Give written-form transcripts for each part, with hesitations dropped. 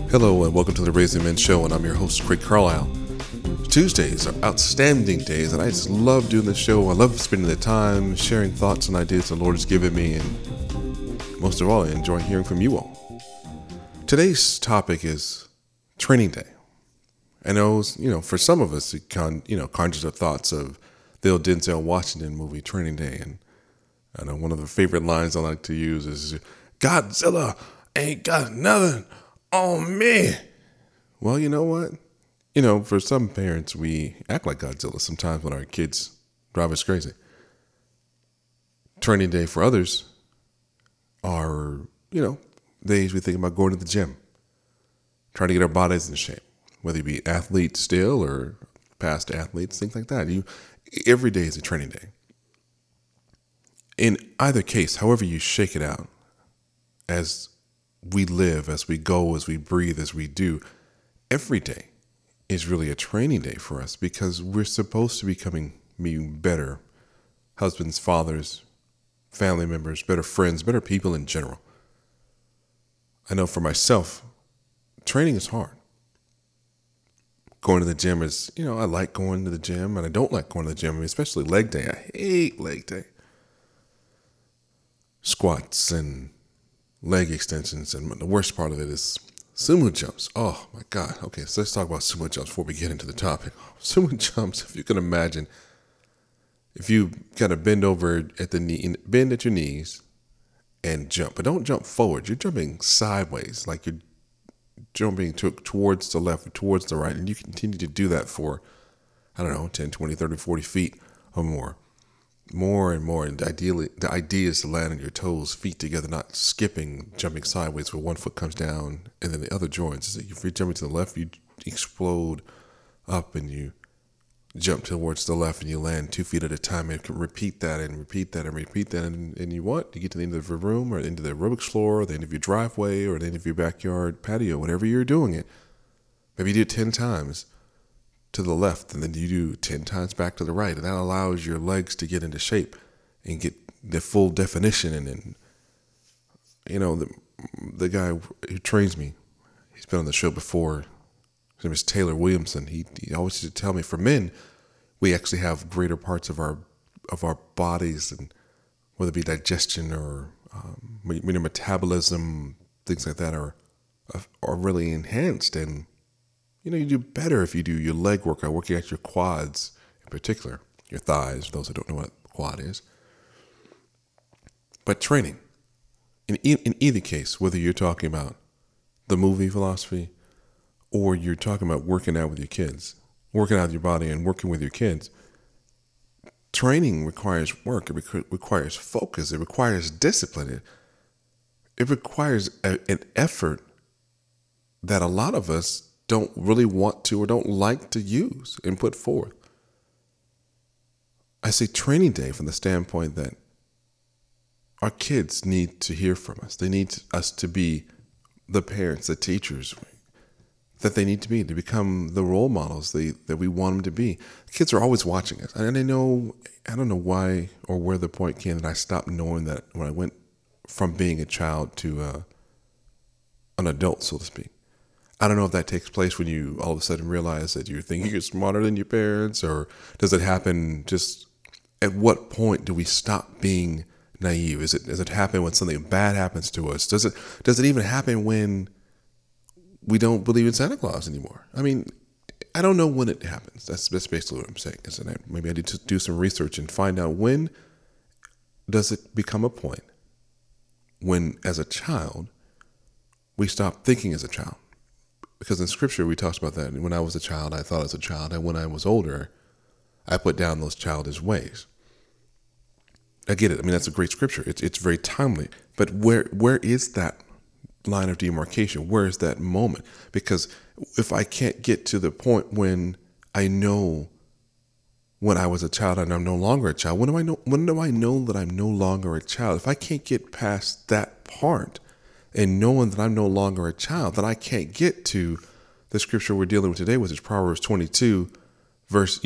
Hello and welcome to the Raising Men Show, and I'm your host, Craig Carlisle. Tuesdays are outstanding days, and I just love doing this show. I love spending the time sharing thoughts and ideas the Lord has given me, and most of all, I enjoy hearing from you all. Today's topic is Training Day. I know, for some of us, it conjures up thoughts of the old Denzel Washington movie, Training Day, and I know one of the favorite lines I like to use is, "Godzilla ain't got nothing on me." Well, you know what? For some parents, we act like Godzilla sometimes when our kids drive us crazy. Training Day for others are, days we think about going to the gym, trying to get our bodies in shape, whether you be athletes still or past athletes, things like that. Every day is a training day. In either case, however you shake it out, as we live, as we go, as we breathe, as we do, every day is really a training day for us because we're supposed to be being better husbands, fathers, family members, better friends, better people in general. I know for myself, training is hard. Going to the gym is, I like going to the gym and I don't like going to the gym, especially leg day. I hate leg day. Squats and leg extensions, and the worst part of it is sumo jumps. Oh my God. Okay, so let's talk about sumo jumps before we get into the topic. Sumo jumps, if you can imagine, if you kind of bend over at the knee, bend at your knees and jump, but don't jump forward. You're jumping sideways, like you're jumping towards the left or towards the right, and you continue to do that for, 10, 20, 30, 40 feet or more. More and more, and ideally, the idea is to land on your toes, feet together, not skipping, jumping sideways where one foot comes down and then the other joins. If you're jumping to the left, you explode up and you jump towards the left and you land 2 feet at a time and can repeat that and repeat that and repeat that. And you get to the end of the room or into the aerobics floor or the end of your driveway or the end of your backyard patio, whatever you're doing it. Maybe you do it 10 times to the left, and then you do 10 times back to the right, and that allows your legs to get into shape and get the full definition. And then, the guy who trains me, he's been on the show before. His name is Taylor Williamson. He always used to tell me, for men, we actually have greater parts of our bodies, and whether it be digestion or metabolism, things like that are really enhanced. And you do better if you do your leg workout, working out your quads in particular, your thighs, those who don't know what a quad is. But training, in either case, whether you're talking about the movie philosophy or you're talking about working out with your kids, working out your body and working with your kids, training requires work. It requires focus. It requires discipline. It requires an effort that a lot of us don't really want to or don't like to use and put forth. I say training day from the standpoint that our kids need to hear from us. They need us to be the parents, the teachers that they need to be, to become the role models that we want them to be. The kids are always watching us. And I don't know why or where the point came that I stopped knowing that when I went from being a child to an adult, so to speak. I don't know if that takes place when you all of a sudden realize that you're thinking you're smarter than your parents, or does it happen just at what point do we stop being naive? Does it happen when something bad happens to us? Does it even happen when we don't believe in Santa Claus anymore? I don't know when it happens. That's basically what I'm saying. Maybe I need to do some research and find out when does it become a point when, as a child, we stop thinking as a child. Because in Scripture, we talked about that. When I was a child, I thought as a child. And when I was older, I put down those childish ways. I get it. That's a great Scripture. It's very timely. But where is that line of demarcation? Where is that moment? Because if I can't get to the point when I know when I was a child and I'm no longer a child, when do I know that I'm no longer a child? If I can't get past that part, and knowing that I'm no longer a child, that I can't get to the scripture we're dealing with today, which is Proverbs 22, verse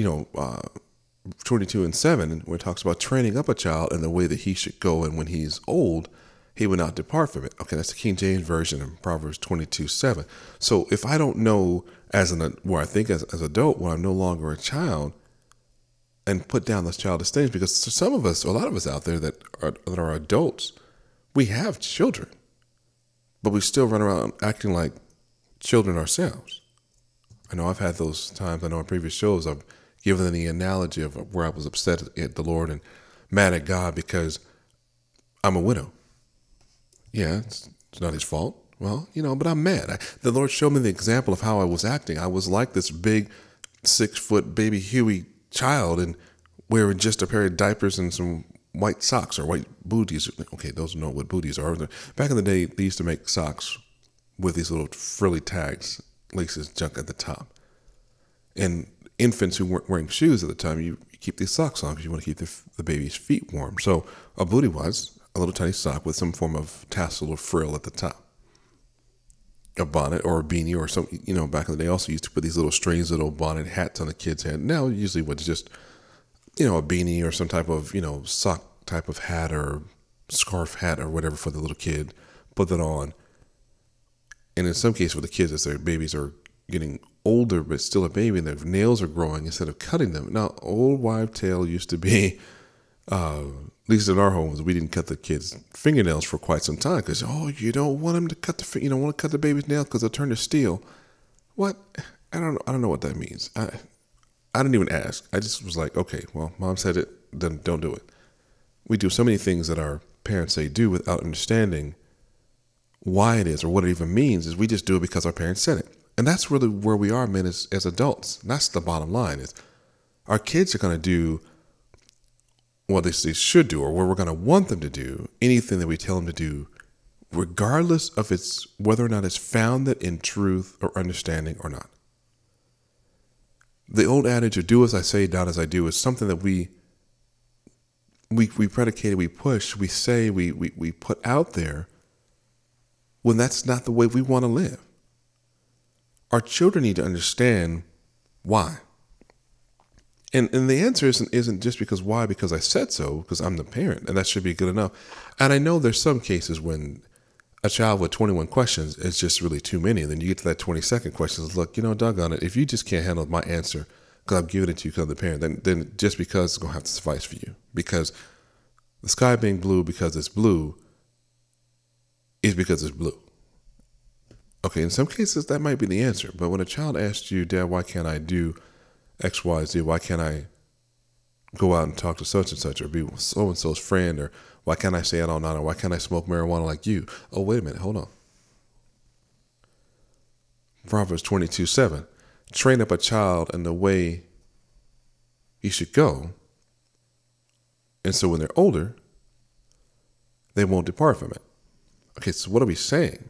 22 and 7, where it talks about training up a child in the way that he should go, and when he's old, he would not depart from it. Okay, that's the King James Version in Proverbs 22:7. So if I don't know where I think as adult, when I'm no longer a child, and put down those childish things, because some of us, a lot of us out there that are adults, we have children, but we still run around acting like children ourselves. I know I've had those times. I know in previous shows I've given the analogy of where I was upset at the Lord and mad at God because I'm a widow. Yeah, it's not his fault. Well, but I'm mad. The Lord showed me the example of how I was acting. I was like this big 6-foot baby Huey child and wearing just a pair of diapers and some white socks or white booties. Okay, those know what booties are. Back in the day, they used to make socks with these little frilly tags, laces, junk at the top. And infants who weren't wearing shoes at the time, you keep these socks on because you want to keep the baby's feet warm. So a bootie was a little tiny sock with some form of tassel or frill at the top. A bonnet or a beanie or something, back in the day also used to put these little strange little bonnet hats on the kid's head. Now usually what's just, a beanie or some type of, sock type of hat or scarf hat or whatever for the little kid, put that on. And in some cases for the kids, as their babies are getting older but still a baby and their nails are growing, instead of cutting them. Now, old wives' tale used to be, at least in our homes, we didn't cut the kids' fingernails for quite some time because, you don't want them to cut you don't want to cut the baby's nails because they'll turn to steel. What? I don't know what that means. I didn't even ask. I just was like, okay, well, mom said it, then don't do it. We do so many things that our parents say do without understanding why it is or what it even means. Is we just do it because our parents said it. And that's really where we are, men, as adults. That's the bottom line. Is our kids are going to do what they should do, or what we're going to want them to do, anything that we tell them to do, regardless of whether or not it's founded in truth or understanding or not. The old adage of do as I say, not as I do is something that we predicated, we push, we say, we put out there when that's not the way we want to live. Our children need to understand why. And the answer isn't just because I said so, because I'm the parent, and that should be good enough. And I know there's some cases when a child with 21 questions is just really too many. And then you get to that 22nd question, look, doggone it, if you just can't handle my answer because I'm giving it to you because I'm the parent, then just because it's going to have to suffice for you. Because the sky being blue because it's blue is because it's blue. Okay, in some cases that might be the answer. But when a child asks you, Dad, why can't I do X, Y, Z? Why can't I go out and talk to such and such, or be so-and-so's friend, or why can't I stay out all night, or why can't I smoke marijuana like you? Oh, wait a minute, hold on. Proverbs 22:7, train up a child in the way he should go, and so when they're older, they won't depart from it. Okay, so what are we saying?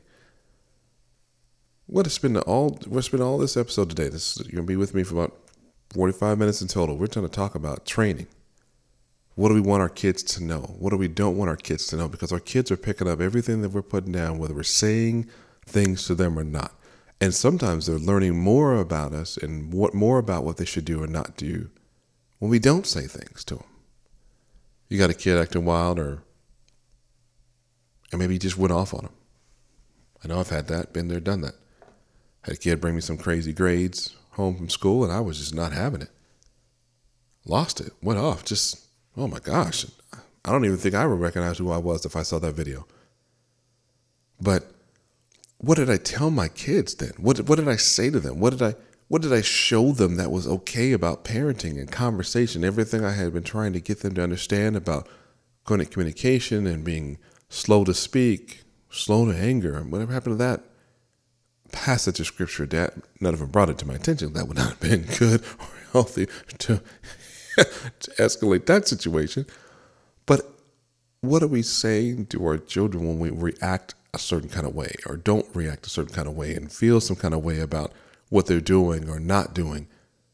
We'll spend all this episode today. You're going to be with me for about 45 minutes in total. We're going to talk about training. What do we want our kids to know? What do we don't want our kids to know? Because our kids are picking up everything that we're putting down, whether we're saying things to them or not. And sometimes they're learning more about us and more about what they should do or not do when we don't say things to them. You got a kid acting wild, and maybe you just went off on them. I know I've had that, been there, done that. Had a kid bring me some crazy grades home from school, and I was just not having it. Lost it, went off, just, oh my gosh. I don't even think I would recognize who I was if I saw that video. But what did I tell my kids then? What did I say to them? What did I show them that was okay about parenting and conversation? Everything I had been trying to get them to understand about communication and being slow to speak, slow to anger, and whatever happened to that passage of scripture, that none of them brought it to my attention. That would not have been good or healthy to escalate that situation. But what are we saying to our children when we react a certain kind of way, or don't react a certain kind of way, and feel some kind of way about what they're doing or not doing?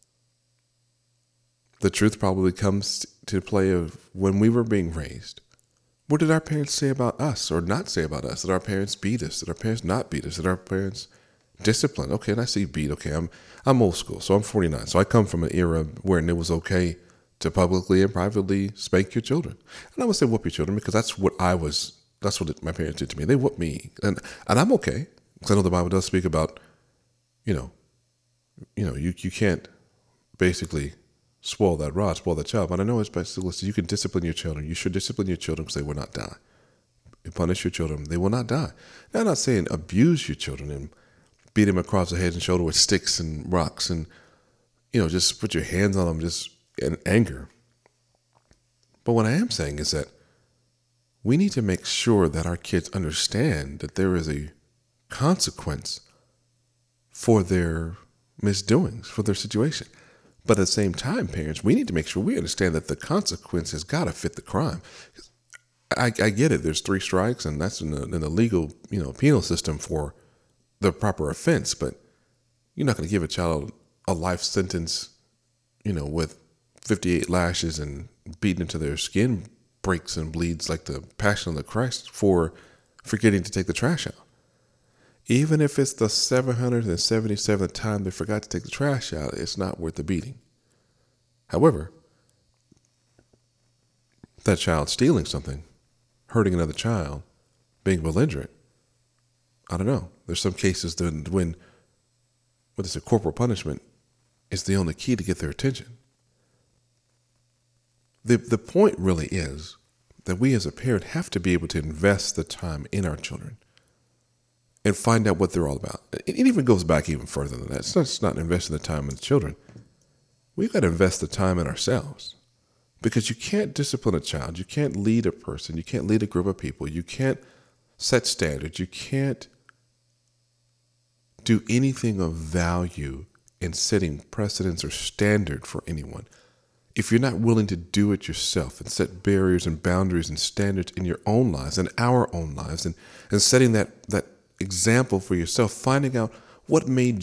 The truth probably comes to play of when we were being raised. What did our parents say about us or not say about us? Did our parents beat us? Did our parents not beat us? Did our parents discipline? Okay, and I see beat. Okay, I'm old school, so I'm 49. So I come from an era where it was okay to publicly and privately spank your children. And I would say whoop your children because that's what I was That's what my parents did to me. They whooped me, and I'm okay, because I know the Bible does speak about, you can't basically spoil that child. But I know it's basically, you can discipline your children. You should discipline your children because they will not die. You punish your children, they will not die. Now, I'm not saying abuse your children and beat them across the head and shoulder with sticks and rocks and, just put your hands on them just in anger. But what I am saying is that we need to make sure that our kids understand that there is a consequence for their misdoings, for their situation. But at the same time, parents, we need to make sure we understand that the consequence has got to fit the crime. I get it. There's 3 strikes, and that's in the legal, penal system for the proper offense. But you're not going to give a child a life sentence, with 58 lashes and beaten into their skin breaks and bleeds like the Passion of the Christ for forgetting to take the trash out. Even if it's the 777th time they forgot to take the trash out, it's not worth the beating. However, that child stealing something, hurting another child, being belligerent, I don't know. There's some cases that when corporal punishment is the only key to get their attention. The point really is that we as a parent have to be able to invest the time in our children and find out what they're all about. It even goes back even further than that. It's just not investing the time in the children. We've got to invest the time in ourselves, because you can't discipline a child. You can't lead a person. You can't lead a group of people. You can't set standards. You can't do anything of value in setting precedents or standard for anyone if you're not willing to do it yourself and set barriers and boundaries and standards in your own lives and our own lives, and setting that example for yourself, finding out what made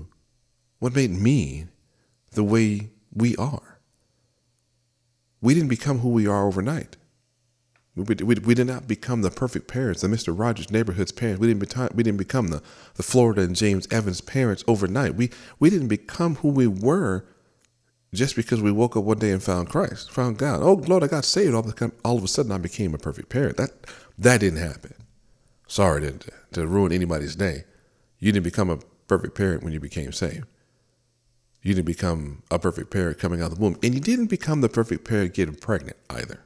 me the way we are. We didn't become who we are overnight. We did not become the perfect parents, the Mr. Rogers Neighborhood's parents. We didn't become the Florida and James Evans parents overnight. We didn't become who we were just because we woke up one day and found Christ, found God. Oh, Lord, I got saved. All of a sudden, I became a perfect parent. That didn't happen. Sorry to ruin anybody's day. You didn't become a perfect parent when you became saved. You didn't become a perfect parent coming out of the womb. And you didn't become the perfect parent getting pregnant either.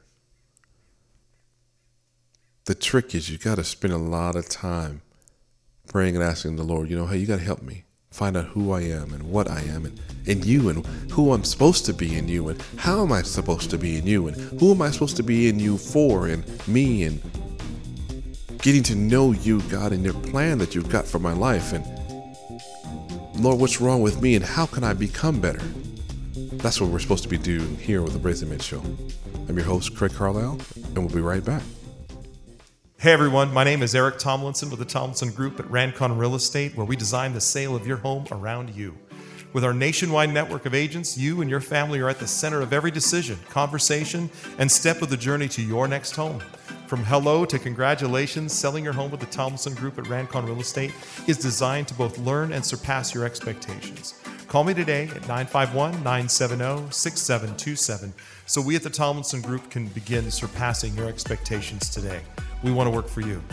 The trick is you got to spend a lot of time praying and asking the Lord, hey, you got to help me find out who I am and what I am and you and who I'm supposed to be in you and how am I supposed to be in you and who am I supposed to be in you for and me, and getting to know you, God, and your plan that you've got for my life. And Lord, what's wrong with me and how can I become better? That's what we're supposed to be doing here with the Brazen Men Show. I'm your host, Craig Carlisle, and we'll be right back. Hey everyone, my name is Eric Tomlinson with the Tomlinson Group at Rancon Real Estate, where we design the sale of your home around you. With our nationwide network of agents, you and your family are at the center of every decision, conversation, and step of the journey to your next home. From hello to congratulations, selling your home with the Tomlinson Group at Rancon Real Estate is designed to both learn and surpass your expectations. Call me today at 951-970-6727 so we at the Tomlinson Group can begin surpassing your expectations today. We want to work for you.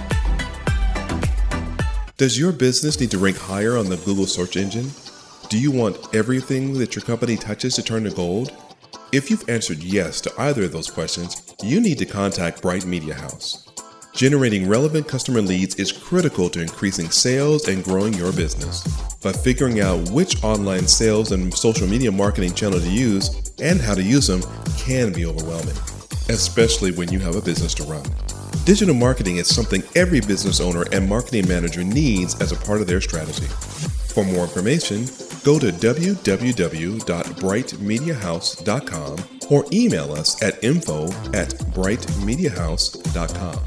Does your business need to rank higher on the Google search engine? Do you want everything that your company touches to turn to gold? If you've answered yes to either of those questions, you need to contact Bright Media House. Generating relevant customer leads is critical to increasing sales and growing your business. But figuring out which online sales and social media marketing channel to use and how to use them can be overwhelming, especially when you have a business to run. Digital marketing is something every business owner and marketing manager needs as a part of their strategy. For more information, go to www.brightmediahouse.com or email us at info@brightmediahouse.com.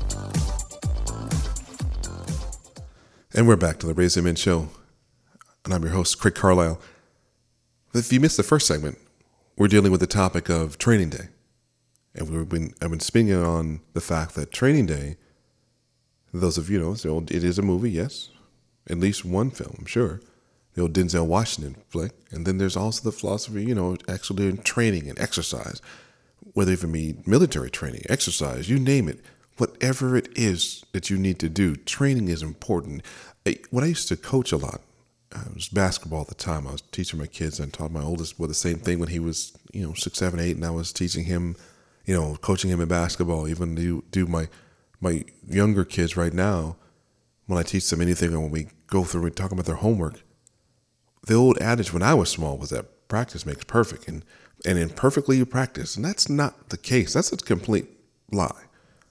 And we're back to the Brazen Men Show, and I'm your host, Craig Carlisle. If you missed the first segment, we're dealing with the topic of Training Day. And I've been speaking on the fact that Training Day, those of you know, it is a movie, yes. At least one film, I'm sure. The old Denzel Washington flick. And then there's also the philosophy, actually doing training and exercise, whether it even be military training, exercise, you name it. whatever it is that you need to do, training is important. When I used to coach a lot, it was basketball at the time. I was teaching my kids and taught my oldest the same thing when he was, 6, 7, 8, and I was teaching him, coaching him in basketball. Even do my younger kids right now, when I teach them anything and when we go through and talk about their homework, the old adage when I was small was that practice makes perfect, and imperfectly you practice, and that's not the case. That's a complete lie.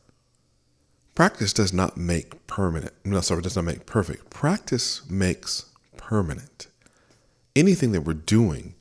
Practice does not make permanent. Does not make perfect. Practice makes permanent. Anything that we're doing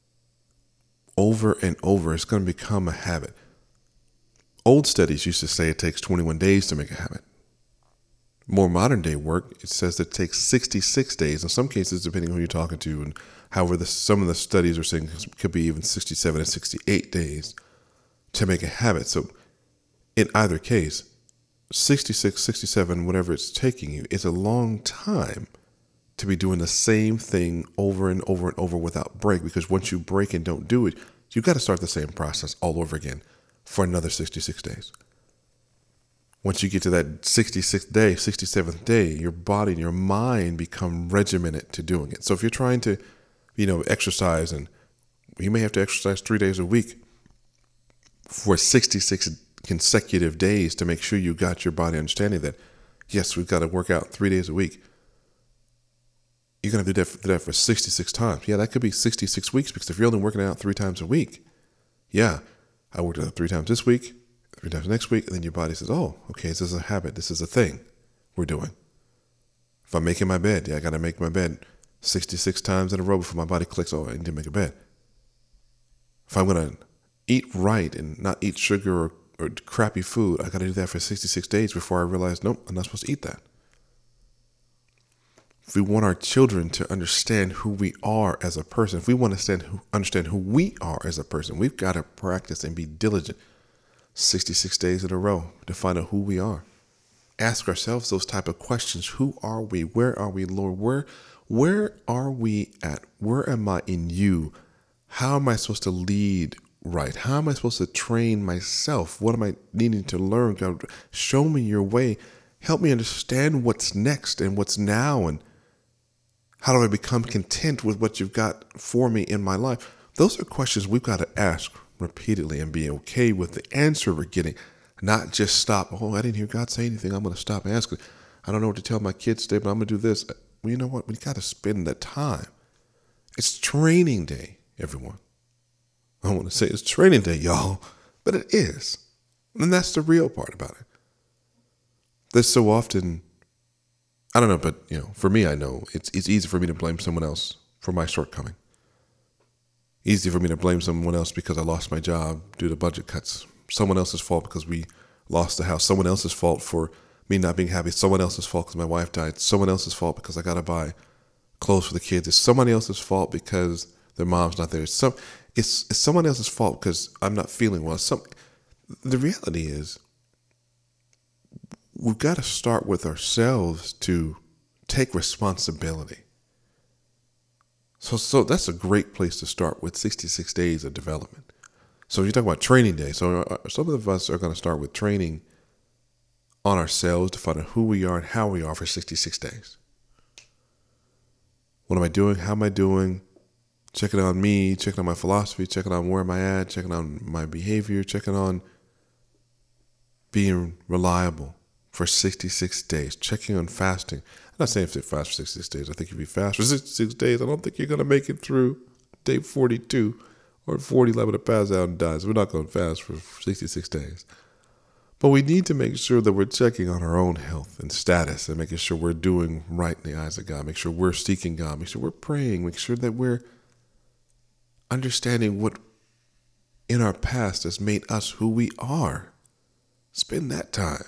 over and over is going to become a habit. Old studies used to say it takes 21 days to make a habit. More modern day work, it says that it takes 66 days. In some cases, depending on who you're talking to, and however some of the studies are saying it could be even 67 and 68 days to make a habit. So in either case, 66, 67, whatever it's taking you, it's a long time to be doing the same thing over and over and over without break, because once you break and don't do it, you've got to start the same process all over again for another 66 days. Once you get to that 66th day, 67th day, your body and your mind become regimented to doing it. So if you're trying to, exercise, and you may have to exercise 3 days a week for 66 consecutive days to make sure you got your body understanding that, yes, we've got to work out 3 days a week. You're going to do that for 66 times. Yeah, that could be 66 weeks, because if you're only working out 3 times a week, yeah, I worked out 3 times this week, 3 times next week, and then your body says, oh, okay, this is a habit. This is a thing we're doing. If I'm making my bed, I got to make my bed 66 times in a row before my body clicks, oh, I need to make a bed. If I'm going to eat right and not eat sugar or crappy food, I got to do that for 66 days before I realize, nope, I'm not supposed to eat that. If we want our children to understand who we are as a person, if we want to understand who we are as a person, we've got to practice and be diligent 66 days in a row to find out who we are. Ask ourselves those type of questions. Who are we? Where are we, Lord? Where are we at? Where am I in you? How am I supposed to lead right? How am I supposed to train myself? What am I needing to learn? God, show me your way. Help me understand what's next and what's now, and how do I become content with what you've got for me in my life? Those are questions we've got to ask repeatedly and be okay with the answer we're getting, not just stop. Oh, I didn't hear God say anything. I'm going to stop asking. I don't know what to tell my kids today, but I'm going to do this. Well, you know what? We got to spend that time. It's training day, everyone. I want to say it's training day, y'all, but it is. And that's the real part about it. There's so often, I don't know, but for me, I know it's easy for me to blame someone else for my shortcoming. Easy for me to blame someone else because I lost my job due to budget cuts. Someone else's fault because we lost the house. Someone else's fault for me not being happy. Someone else's fault because my wife died. Someone else's fault because I got to buy clothes for the kids. It's somebody else's fault because their mom's not there. It's someone else's fault because I'm not feeling well. The reality is, we've got to start with ourselves to take responsibility. So that's a great place to start with 66 days of development. So you talk about training day. So some of us are going to start with training on ourselves to find out who we are and how we are for 66 days. What am I doing? How am I doing? Checking on me, checking on my philosophy, checking on where am I at, checking on my behavior, checking on being reliable for 66 days, checking on fasting. I'm not saying if you fast for 66 days. I think if you fast for 66 days, I don't think you're going to make it through day 42 or 40, liable to pass out and die. So we're not going to fast for 66 days. But we need to make sure that we're checking on our own health and status and making sure we're doing right in the eyes of God. Make sure we're seeking God. Make sure we're praying. Make sure that we're understanding what in our past has made us who we are. Spend that time.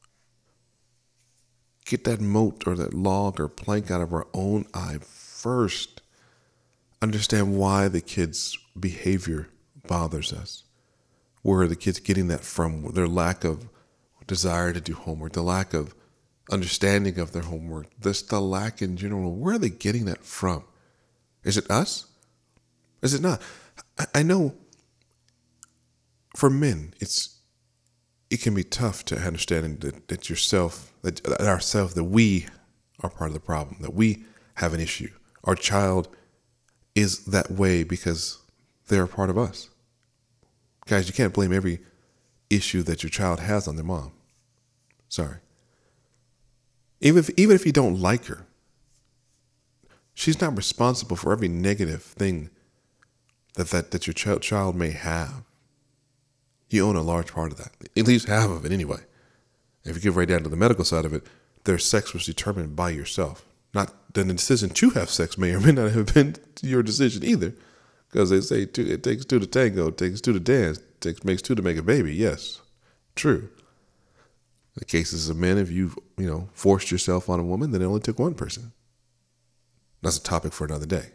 Get that mote or that log or plank out of our own eye first. Understand why the kids' behavior bothers us. Where are the kids getting that from? Their lack of desire to do homework, the lack of understanding of their homework, the lack in general. Where are they getting that from? Is it us? Is it not? I know for men, it's it can be tough to understand that we are part of the problem, that we have an issue. Our child is that way because they're a part of us. Guys, you can't blame every issue that your child has on their mom. Sorry. Even if you don't like her, she's not responsible for every negative thing that your child may have. You own a large part of that, at least half of it anyway. If you get right down to the medical side of it, their sex was determined by yourself. Not then the decision to have sex may or may not have been your decision either. Because they say it takes two to tango, it takes two to dance, makes two to make a baby. Yes, true. In the cases of men, if you've forced yourself on a woman, then it only took one person. That's a topic for another day.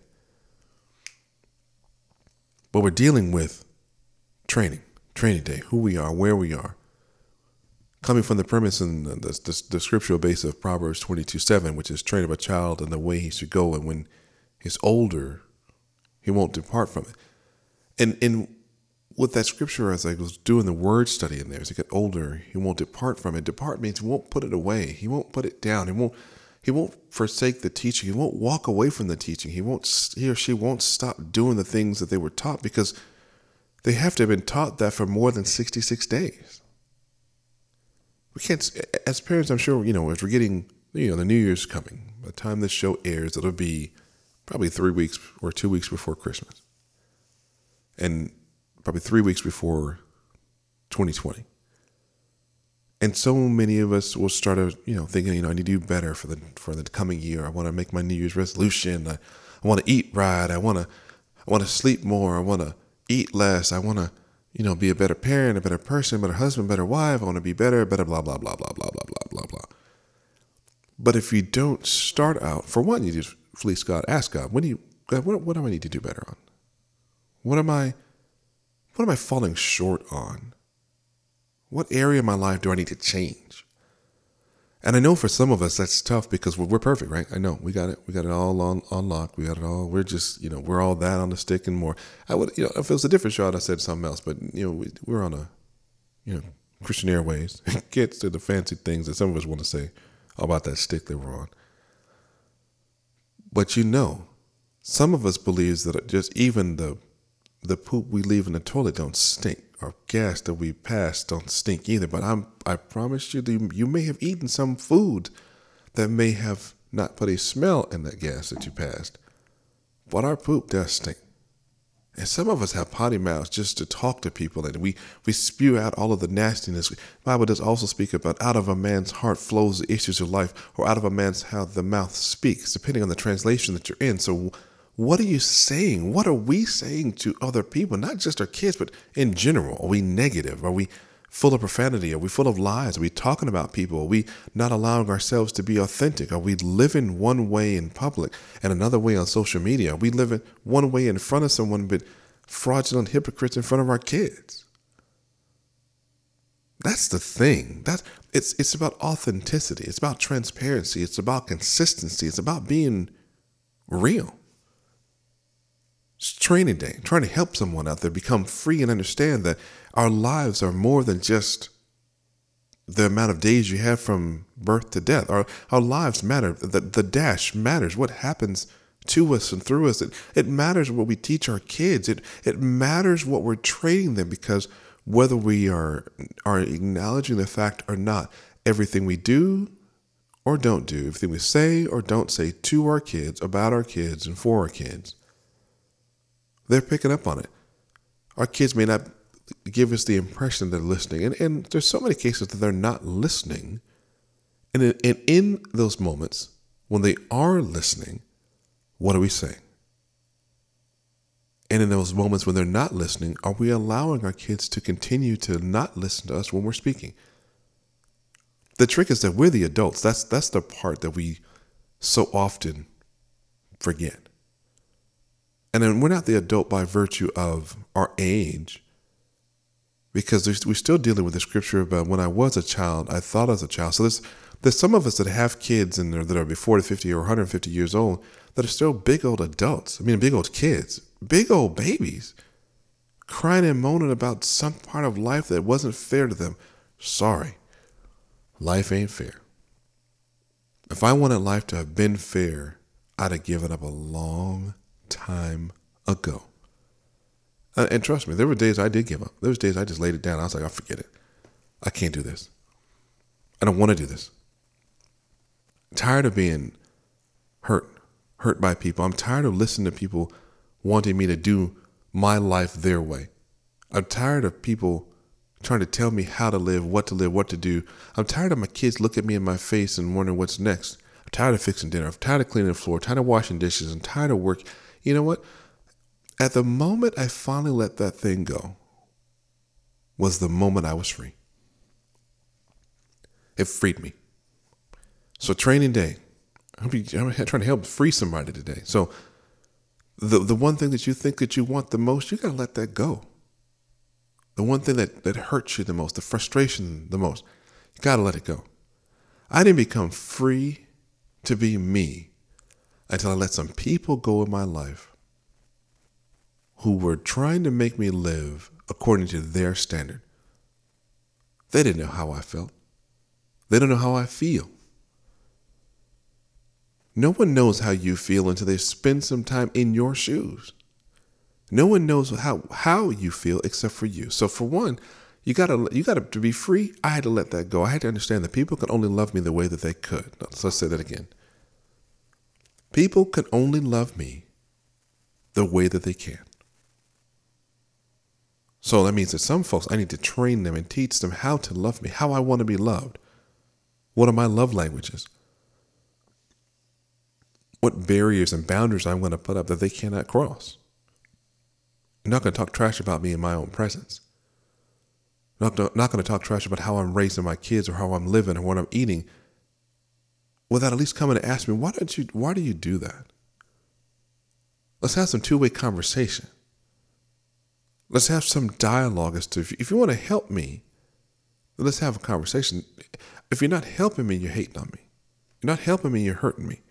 But we're dealing with training day, who we are, where we are. Coming from the premise and the scriptural base of Proverbs 22:7, which is train up a child in the way he should go, and when he's older, he won't depart from it. And with that scripture, as I was doing the word study in there, as he get older, he won't depart from it. Depart means he won't put it away. He won't put it down. He won't forsake the teaching. He won't walk away from the teaching. He or she won't stop doing the things that they were taught, because they have to have been taught that for more than 66 days. We can't, as parents, I'm sure, as we're getting, the New Year's coming. By the time this show airs, it'll be probably 3 weeks or 2 weeks before Christmas. And probably 3 weeks before 2020. And so many of us will start, thinking, I need to do better for the coming year. I want to make my New Year's resolution. I want to eat right. I want to sleep more. I want to eat less. I want to, be a better parent, a better person, a better husband, better wife. I want to be better, blah, blah, blah, blah, blah, blah, blah, blah, blah, blah. But if you don't start out, for one, you just fleece God, ask God, what do I need to do better on? What am I falling short on? What area of my life do I need to change? And I know for some of us that's tough because we're perfect, right? I know we got it all on lock. We got it all. We're just, we're all that on the stick and more. I would, if it was a different show, I'd have said something else. But we're on a, Christian Airways. Gets to the fancy things that some of us want to say about that stick that we're on. But some of us believes that just even the poop we leave in the toilet don't stink. Or gas that we pass don't stink either. But I promise you, you may have eaten some food that may have not put a smell in that gas that you passed. But our poop does stink. And some of us have potty mouths just to talk to people, and we spew out all of the nastiness. The Bible does also speak about out of a man's heart flows the issues of life, or out of a man's how the mouth speaks, depending on the translation that you're in. So what are you saying? What are we saying to other people? Not just our kids, but in general. Are we negative? Are we full of profanity? Are we full of lies? Are we talking about people? Are we not allowing ourselves to be authentic? Are we living one way in public and another way on social media? Are we living one way in front of someone, but fraudulent hypocrites in front of our kids? That's the thing. It's about authenticity. It's about transparency. It's about consistency. It's about being real. It's training day, trying to help someone out there become free and understand that our lives are more than just the amount of days you have from birth to death. Our lives matter. The dash matters. What happens to us and through us. It matters what we teach our kids. It matters what we're training them, because whether we are acknowledging the fact or not, everything we do or don't do, everything we say or don't say to our kids, about our kids, and for our kids, they're picking up on it. Our kids may not give us the impression they're listening. And there's so many cases that they're not listening. And in those moments, when they are listening, what are we saying? And in those moments when they're not listening, are we allowing our kids to continue to not listen to us when we're speaking? The trick is that we're the adults. That's the part that we so often forget. And then we're not the adult by virtue of our age, because we're still dealing with the scripture about when I was a child, I thought as a child. So there's some of us that have kids and that are 40, 50, or 150 years old that are still big old adults. Big old kids, big old babies, crying and moaning about some part of life that wasn't fair to them. Sorry, life ain't fair. If I wanted life to have been fair, I'd have given up a long time ago. And trust me, there were days I did give up. There was days I just laid it down. I was like, I'll forget it. I can't do this. I don't want to do this. I'm tired of being hurt by people. I'm tired of listening to people wanting me to do my life their way. I'm tired of people trying to tell me how to live, what to do. I'm tired of my kids look at me in my face and wondering what's next. I'm tired of fixing dinner. I'm tired of cleaning the floor, tired of washing dishes. I'm tired of work. You know what? At the moment I finally let that thing go was the moment I was free. It freed me. So training day, I'm trying to help free somebody today. So the one thing that you think that you want the most, you got to let that go. The one thing that hurts you the most, the frustration the most, you got to let it go. I didn't become free to be me until I let some people go in my life who were trying to make me live according to their standard. They didn't know how I felt. They don't know how I feel. No one knows how you feel until they spend some time in your shoes. No one knows how you feel except for you. So for one, you gotta to be free. I had to let that go. I had to understand that people could only love me the way that they could. So let's say that again. People can only love me the way that they can. So that means that some folks, I need to train them and teach them how to love me, how I want to be loved. What are my love languages? What barriers and boundaries I'm going to put up that they cannot cross. I'm not going to talk trash about me in my own presence. I'm not going to talk trash about how I'm raising my kids or how I'm living or what I'm eating without at least coming to ask me, why do you do that? Let's have some two-way conversation. Let's have some dialogue as to if you want to help me, then let's have a conversation. If you're not helping me, you're hating on me. You're not helping me, you're hurting me.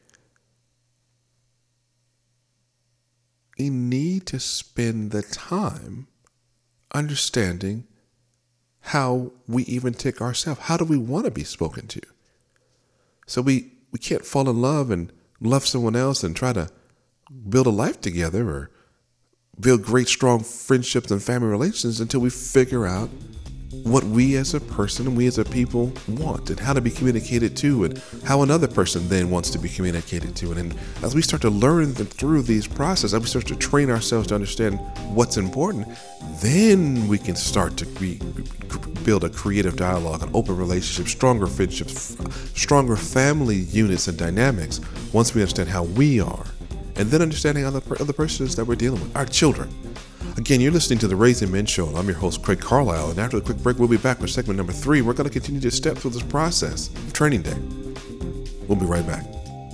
We need to spend the time understanding how we even take ourselves. How do we want to be spoken to? So we can't fall in love and love someone else and try to build a life together or build great, strong friendships and family relations until we figure out what we as a person and we as a people want and how to be communicated to and how another person then wants to be communicated to. And as we start to learn through these processes, as we start to train ourselves to understand what's important, then we can start to build a creative dialogue, an open relationship, stronger friendships, stronger family units and dynamics once we understand how we are. And then understanding other persons that we're dealing with, our children. Again, you're listening to the Raising Men Show, and I'm your host, Craig Carlisle. And after the quick break, we'll be back with segment number 3. We're going to continue to step through this process of training day. We'll be right back.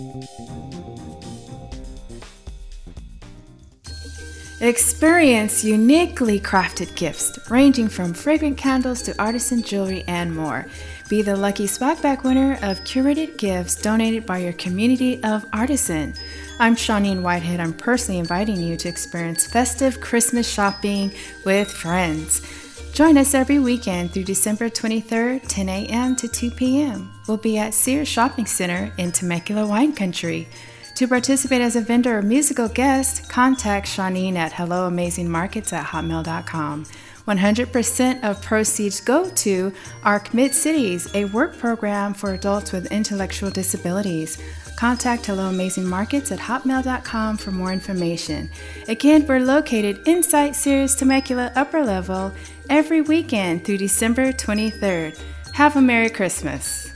Experience uniquely crafted gifts, ranging from fragrant candles to artisan jewelry and more. Be the lucky swagback winner of curated gifts donated by your community of artisan. I'm Shawneen Whitehead. I'm personally inviting you to experience festive Christmas shopping with friends. Join us every weekend through December 23rd, 10 a.m. to 2 p.m. We'll be at Sears Shopping Center in Temecula Wine Country. To participate as a vendor or musical guest, contact Shawneen at helloamazingmarkets@hotmail.com. 100% of proceeds go to ARC Mid-Cities, a work program for adults with intellectual disabilities. Contact helloamazingmarkets@hotmail.com for more information. Again, we're located inside Sears Temecula Upper Level every weekend through December 23rd. Have a Merry Christmas.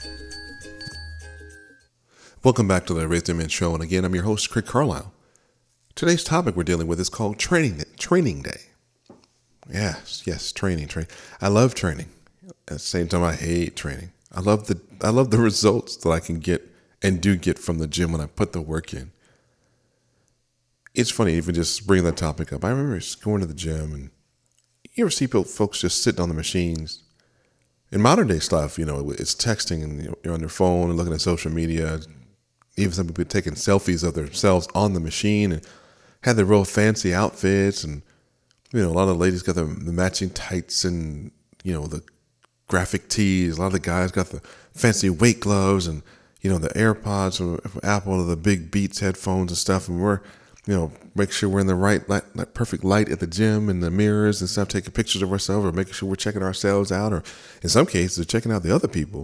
Welcome back to the Raising Men Show. And again, I'm your host, Craig Carlisle. Today's topic we're dealing with is called Training Day. Yes, training. I love training. At the same time, I hate training. I love the results that I can get and do get from the gym when I put the work in. It's funny, even just bringing that topic up. I remember going to the gym, and you ever see folks just sitting on the machines? In modern day stuff, it's texting and you're on your phone and looking at social media. Even some people taking selfies of themselves on the machine and had their real fancy outfits. And, a lot of the ladies got the matching tights and, the graphic tees. A lot of the guys got the fancy weight gloves and, the AirPods from Apple, the big Beats headphones and stuff. And we're, make sure we're in the right perfect light at the gym and the mirrors and stuff, taking pictures of ourselves or making sure we're checking ourselves out, or in some cases, checking out the other people.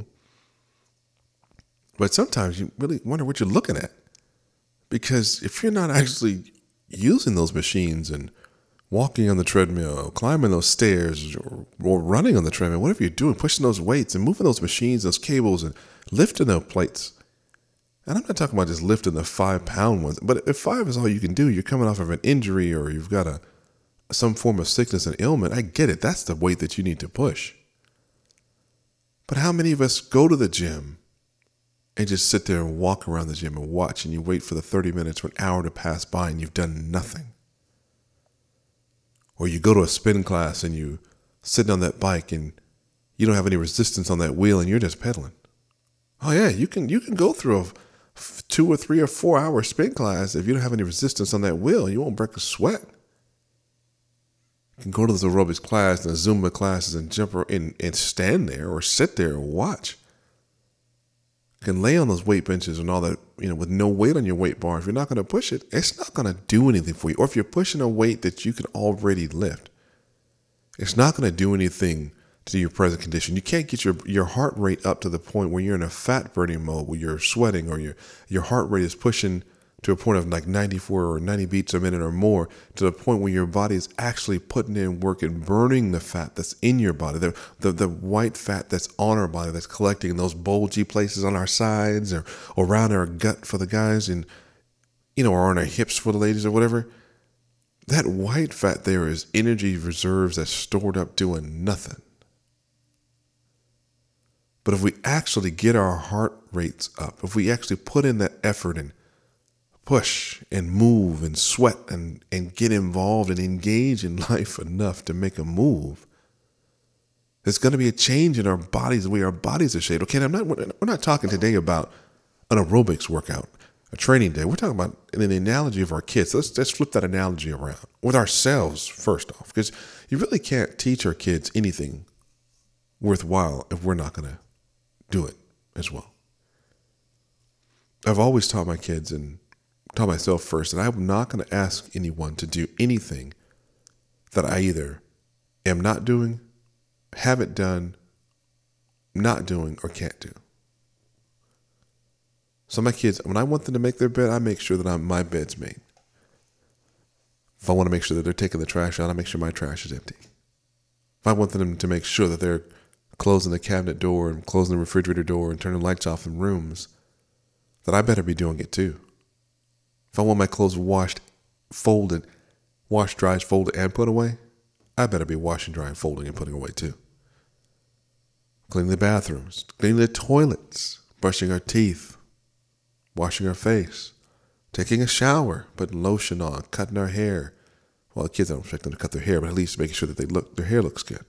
But sometimes you really wonder what you're looking at, because if you're not actually using those machines and walking on the treadmill, climbing those stairs, or running on the treadmill, whatever you're doing, pushing those weights and moving those machines, those cables, and lifting those plates. And I'm not talking about just lifting the 5-pound ones, but if 5 is all you can do, you're coming off of an injury or you've got some form of sickness and ailment. I get it. That's the weight that you need to push. But how many of us go to the gym and just sit there and walk around the gym and watch, and you wait for the 30 minutes or an hour to pass by and you've done nothing? Or you go to a spin class and you sit on that bike and you don't have any resistance on that wheel and you're just pedaling. Oh yeah, you can go through a 2 or 3 or 4 hour spin class. If you don't have any resistance on that wheel, you won't break a sweat. You can go to the aerobics class and the Zumba classes and jump and stand there or sit there and watch. You can lay on those weight benches and all that, with no weight on your weight bar. If you're not going to push it, it's not going to do anything for you. Or if you're pushing a weight that you can already lift, it's not going to do anything to your present condition. You can't get your heart rate up to the point where you're in a fat burning mode, where you're sweating, or your heart rate is pushing to a point of like 94 or 90 beats a minute or more, to the point where your body is actually putting in work and burning the fat that's in your body, the white fat that's on our body, that's collecting in those bulgy places on our sides or around our gut for the guys, and or on our hips for the ladies or whatever. That white fat there is energy reserves that's stored up doing nothing. But if we actually get our heart rates up, if we actually put in that effort and push and move and sweat and get involved and engage in life enough to make a move, there's going to be a change in our bodies, the way our bodies are shaped. Okay, we're not talking today about an aerobics workout, a training day. We're talking about an analogy of our kids. Let's flip that analogy around with ourselves first off, because you really can't teach our kids anything worthwhile if we're not going to do it as well. I've always taught my kids and taught myself first that I'm not going to ask anyone to do anything that I either am not doing, haven't done, not doing, or can't do. So my kids, when I want them to make their bed, I make sure that my bed's made. If I want to make sure that they're taking the trash out, I make sure my trash is empty. If I want them to make sure that they're closing the cabinet door and closing the refrigerator door and turning the lights off in rooms, then I better be doing it too. If I want my clothes washed, folded, washed, dried, folded, and put away, I better be washing, drying, folding, and putting away too. Cleaning the bathrooms, cleaning the toilets, brushing our teeth, washing our face, taking a shower, putting lotion on, cutting our hair. Well, the kids, I don't expect them to cut their hair, but at least making sure that their hair looks good.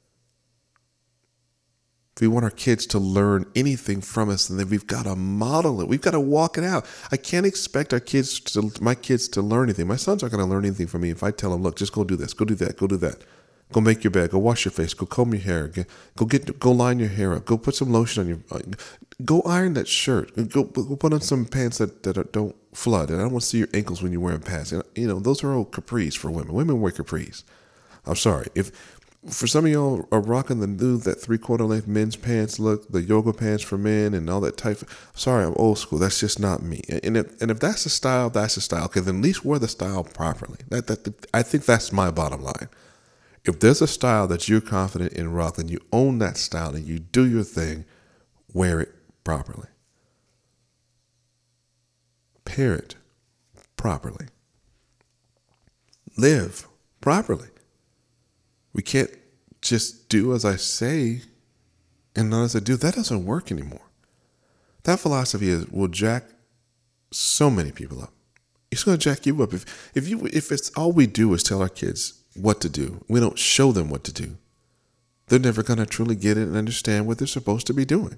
If we want our kids to learn anything from us, then we've got to model it. We've got to walk it out. I can't expect my kids to learn anything. My sons aren't going to learn anything from me if I tell them, look, just go do this, go do that, go do that. Go make your bed, go wash your face, go comb your hair, go line your hair up, go put some lotion on your, go iron that shirt, go put on some pants that don't flood. And I don't want to see your ankles when you're wearing pants. Those are all capris for women. Women wear capris. I'm sorry. If for some of y'all are rocking that 3/4 length men's pants look, the yoga pants for men and all that type. Sorry, I'm old school. That's just not me. And if that's the style, that's the style. Okay, then at least wear the style properly. I think that's my bottom line. If there's a style that you're confident in rocking, you own that style and you do your thing, wear it properly. Parent properly. Live properly. We can't just do as I say and not as I do. That doesn't work anymore. That philosophy will jack so many people up. It's going to jack you up. If it's all we do is tell our kids what to do, we don't show them what to do, they're never going to truly get it and understand what they're supposed to be doing.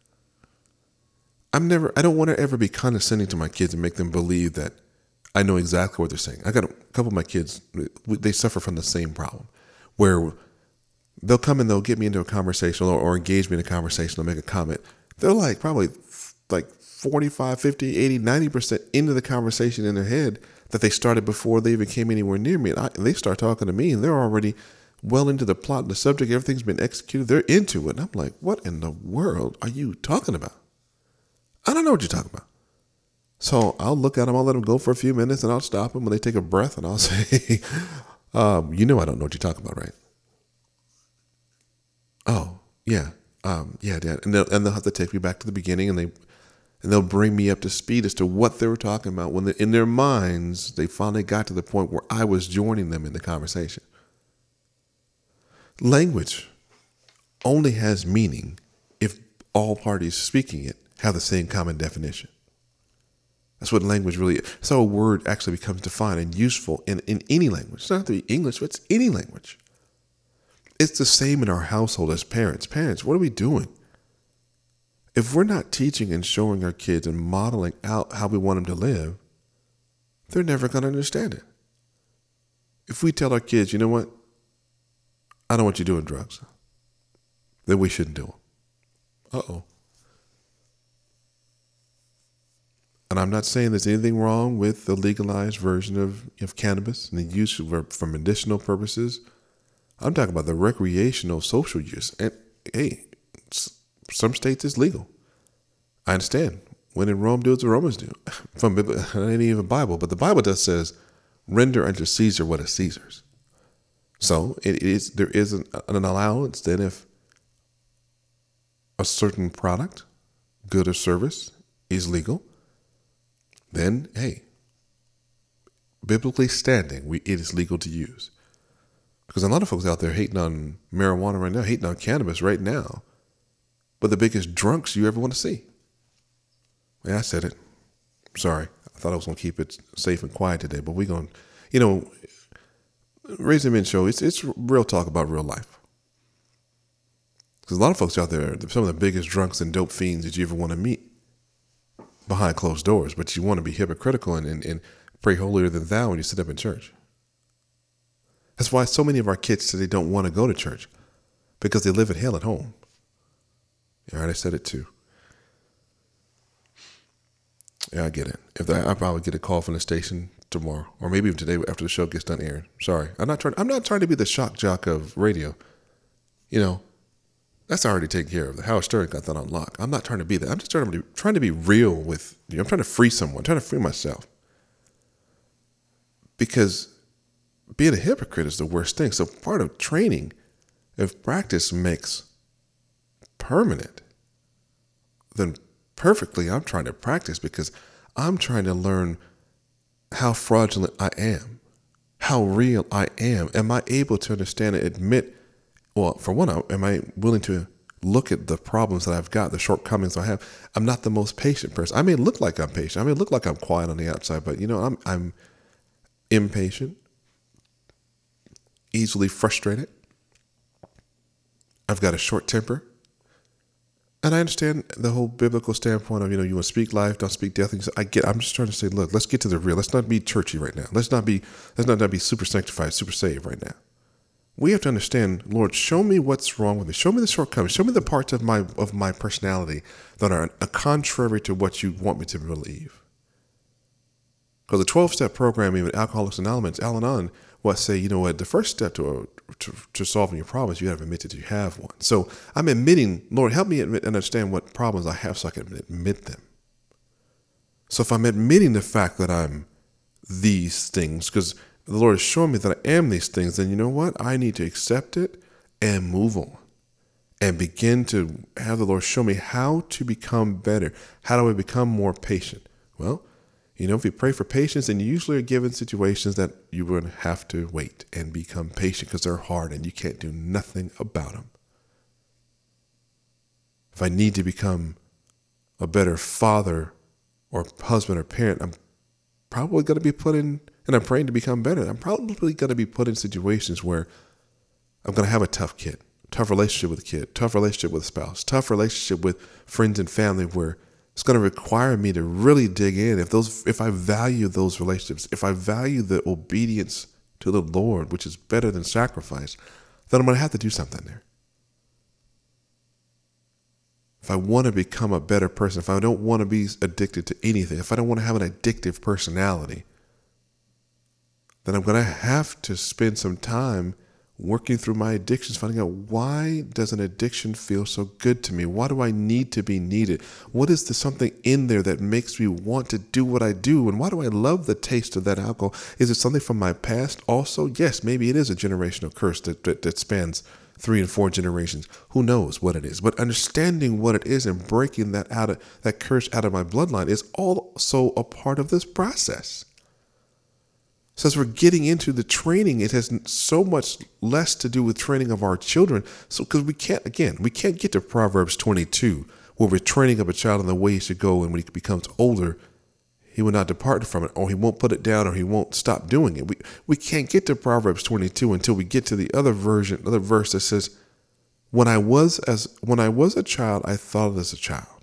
I don't want to ever be condescending to my kids and make them believe that I know exactly what they're saying. I got a couple of my kids, they suffer from the same problem, where they'll come and they'll get me into a conversation or engage me in a conversation. They'll make a comment. They're like probably like 45, 50, 80, 90% into the conversation in their head that they started before they even came anywhere near me. And they start talking to me and they're already well into the plot and the subject. Everything's been executed. They're into it. And I'm like, what in the world are you talking about? I don't know what you're talking about. So I'll look at them. I'll let them go for a few minutes and I'll stop them when they take a breath and I'll say, you know I don't know what you're talking about, right? Oh, yeah. Yeah, Dad. And they'll have to take me back to the beginning and they'll bring me up to speed as to what they were talking about when in their minds, they finally got to the point where I was joining them in the conversation. Language only has meaning if all parties speaking it have the same common definition. That's what language really is. That's how a word actually becomes defined and useful in any language. It's not have to be English, but it's any language. It's the same in our household as parents. Parents, what are we doing? If we're not teaching and showing our kids and modeling out how we want them to live, they're never going to understand it. If we tell our kids, you know what? I don't want you doing drugs, then we shouldn't do them. Uh-oh. And I'm not saying there's anything wrong with the legalized version of cannabis and the use for medicinal purposes. I'm talking about the recreational social use. And hey, some states it's legal. I understand. When in Rome, do as the Romans do. It ain't even Bible, but the Bible does says, render unto Caesar what is Caesar's. So there is an allowance that if a certain product, good or service is legal, then, hey, biblically standing, it is legal to use. Because a lot of folks out there hating on marijuana right now, hating on cannabis right now, but the biggest drunks you ever want to see. Yeah, I said it. Sorry. I thought I was going to keep it safe and quiet today, but we're going to, Raising Men Show, it's real talk about real life. Because a lot of folks out there, some of the biggest drunks and dope fiends that you ever want to meet behind closed doors, but you want to be hypocritical and pray holier than thou when you sit up in church. That's why so many of our kids say they don't want to go to church, because they live in hell at home. All right, I said it too. Yeah, I get it. I'll probably get a call from the station tomorrow, or maybe even today after the show gets done airing. Sorry, I'm not trying to be the shock jock of radio. That's already taken care of. The Howard Stern got that on lock. I'm not trying to be that. I'm just trying to be real with you. I'm trying to free someone. I'm trying to free myself. Because being a hypocrite is the worst thing. So part of training, if practice makes permanent, then perfectly I'm trying to practice, because I'm trying to learn how fraudulent I am, how real I am. Am I able to understand and admit, well, for one, am I willing to look at the problems that I've got, the shortcomings I have? I'm not the most patient person. I may look like I'm patient. I may look like I'm quiet on the outside, but I'm impatient, easily frustrated. I've got a short temper. And I understand the whole biblical standpoint of, you want to speak life, don't speak death. I'm just trying to say, look, let's get to the real. Let's not be churchy right now. Let's not be super sanctified, super saved right now. We have to understand, Lord, show me what's wrong with me. Show me the shortcomings. Show me the parts of my personality that are contrary to what you want me to believe. Because the 12-step program, even Alcoholics Anonymous, Al-Anon, say, the first step to solving your problems, you have to admit that you have one. So I'm admitting, Lord, help me admit and understand what problems I have so I can admit them. So if I'm admitting the fact that I'm these things, because the Lord is showing me that I am these things, then you know what? I need to accept it and move on and begin to have the Lord show me how to become better. How do I become more patient? Well, if you pray for patience, then you usually are given situations that you would have to wait and become patient, because they're hard and you can't do nothing about them. If I need to become a better father or husband or parent, I'm probably going to be put in, and I'm praying to become better, I'm probably going to be put in situations where I'm going to have a tough kid, tough relationship with a kid, tough relationship with a spouse, tough relationship with friends and family, where it's going to require me to really dig in. If I value those relationships, if I value the obedience to the Lord, which is better than sacrifice, then I'm going to have to do something there. If I want to become a better person, if I don't want to be addicted to anything, if I don't want to have an addictive personality, then I'm going to have to spend some time working through my addictions, finding out, why does an addiction feel so good to me? Why do I need to be needed? What is something in there that makes me want to do what I do? And why do I love the taste of that alcohol? Is it something from my past also? Yes, maybe it is a generational curse that spans 3 and 4 generations. Who knows what it is? But understanding what it is and breaking that curse out of my bloodline is also a part of this process. So as we're getting into the training, it has so much less to do with training of our children. So because we can't get to Proverbs 22, where we're training up a child in the way he should go, and when he becomes older, he will not depart from it, or he won't put it down, or he won't stop doing it. We can't get to Proverbs 22 until we get to the other verse that says, when I was a child, I thought as a child.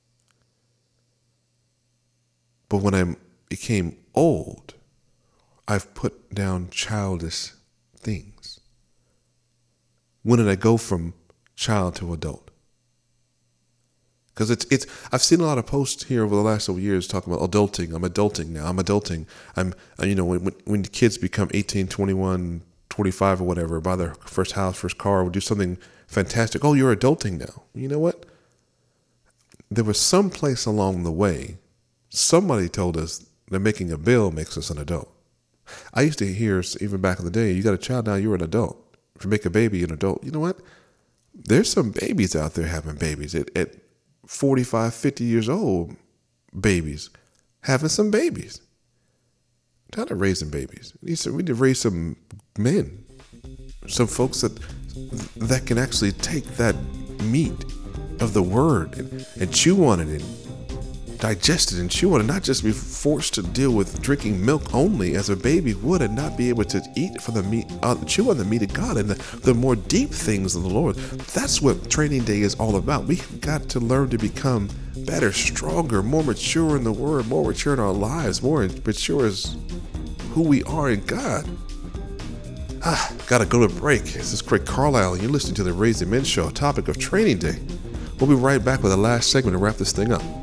But when I became old, I've put down childish things. When did I go from child to adult? Because I've seen a lot of posts here over the last several years talking about adulting. I'm adulting now. I'm adulting. When the kids become 18, 21, 25 or whatever, buy their first house, first car, or do something fantastic. Oh, you're adulting now. You know what? There was some place along the way, somebody told us that making a bill makes us an adult. I used to hear, even back in the day, you got a child now, you're an adult. If you make a baby, you're an adult. You know what? There's some babies out there having babies at 45, 50 years old, babies having some babies. Tired of raising babies. We need to raise some men, some folks that can actually take that meat of the word and chew on it and digest it and chew on it, not just be forced to deal with drinking milk only as a baby would, and not be able to eat from the meat, chew on the meat of God and the more deep things of the Lord. That's what Training Day is all about. We've got to learn to become better, stronger, more mature in the Word, more mature in our lives, more mature as who we are in God. Gotta go to break. This is Craig Carlisle, and you're listening to the Raising Men Show, topic of Training Day. We'll be right back with the last segment to wrap this thing up.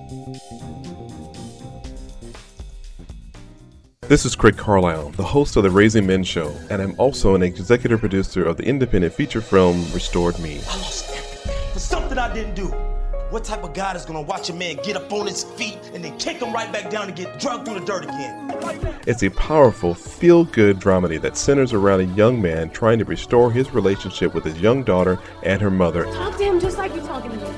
This is Craig Carlisle, the host of the Raising Men Show, and I'm also an executive producer of the independent feature film Restored Me. I lost everything for something I didn't do. What type of God is going to watch a man get up on his feet and then kick him right back down and get drugged through the dirt again? It's a powerful, feel-good dramedy that centers around a young man trying to restore his relationship with his young daughter and her mother. Talk to him just like you're talking to me.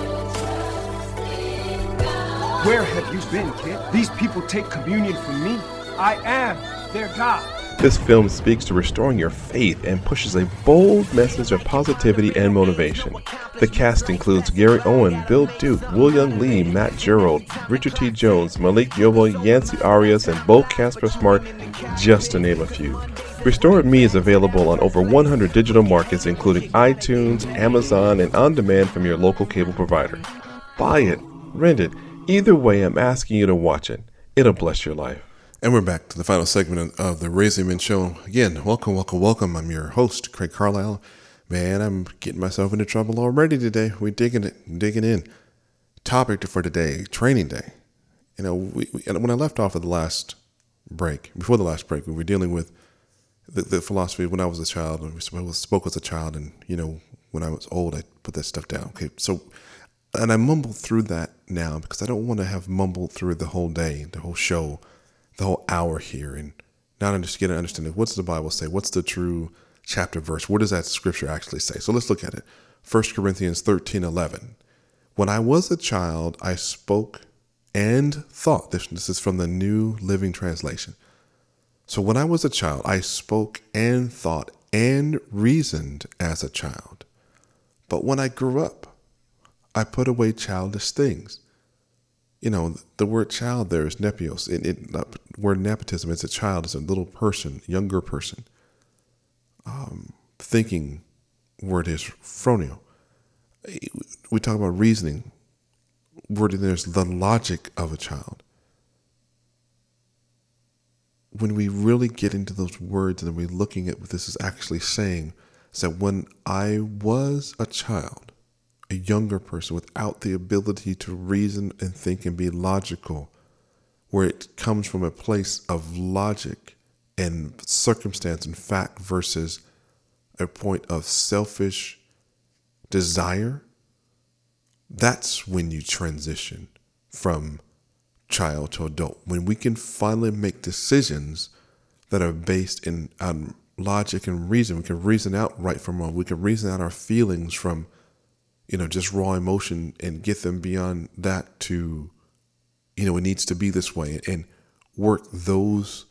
Where have you been, kid? These people take communion from me. I am their God. This film speaks to restoring your faith and pushes a bold message of positivity and motivation. The cast includes Gary Owen, Bill Duke, William Lee, Matt Gerald, Richard T. Jones, Malik Yoba, Yancey Arias, and Bo Casper Smart, just to name a few. Restored Me is available on over 100 digital markets, including iTunes, Amazon, and on demand from your local cable provider. Buy it, rent it. Either way, I'm asking you to watch it. It'll bless your life. And we're back to the final segment of the Raising Men Show. Again, welcome. I'm your host, Craig Carlisle. Man, I'm getting myself into trouble already today. We're digging in. Topic for today, Training Day. When I left off at before the last break, we were dealing with the philosophy when I was a child, and we spoke as a child, and, when I was old, I put that stuff down. Okay, so, and I mumbled through that now because I don't want to have mumbled through the whole day, the whole show, the whole hour here, and not just get an understanding. What's the Bible say? What's the true chapter verse? What does that scripture actually say? So let's look at it. 1 Corinthians 13:11. When I was a child, I spoke and thought. This is from the New Living Translation. So when I was a child, I spoke and thought and reasoned as a child. But when I grew up, I put away childish things. The word child there is nepios. The word nepotism is a child, is a little person, younger person. Thinking word is phronio. We talk about reasoning. Word there's the logic of a child. When we really get into those words and then we're looking at what this is actually saying, So when I was a child, a younger person without the ability to reason and think and be logical, where it comes from a place of logic and circumstance and fact versus a point of selfish desire, that's when you transition from child to adult. When we can finally make decisions that are based on logic and reason. We can reason out right from wrong. We can reason out our feelings from, just raw emotion and get them beyond that to, it needs to be this way, and work those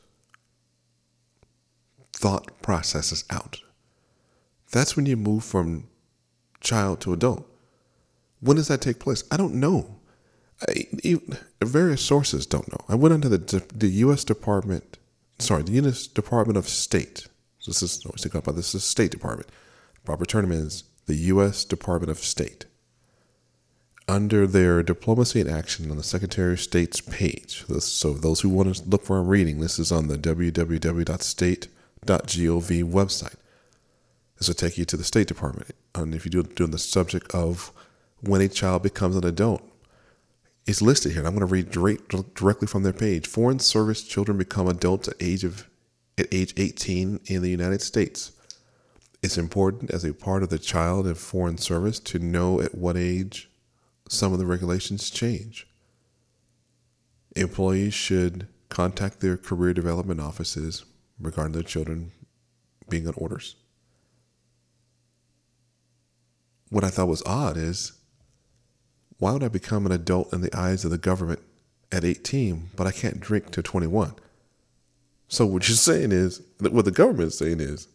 thought processes out. That's when you move from child to adult. When does that take place? I don't know. Various sources don't know. I went into the U.S. Department of State. So this is State Department. The proper term is the U.S. Department of State. Under their Diplomacy and Action on the Secretary of State's page. So those who want to look for a reading, this is on the www.state.gov website. This will take you to the State Department. And if you're doing the subject of when a child becomes an adult, it's listed here. And I'm going to read directly from their page. Foreign service children become adults at age 18 in the United States. It's important as a part of the child in foreign service to know at what age some of the regulations change. Employees should contact their career development offices regarding their children being on orders. What I thought was odd is, why would I become an adult in the eyes of the government at 18, but I can't drink till 21? So what you're saying is, what the government is saying is,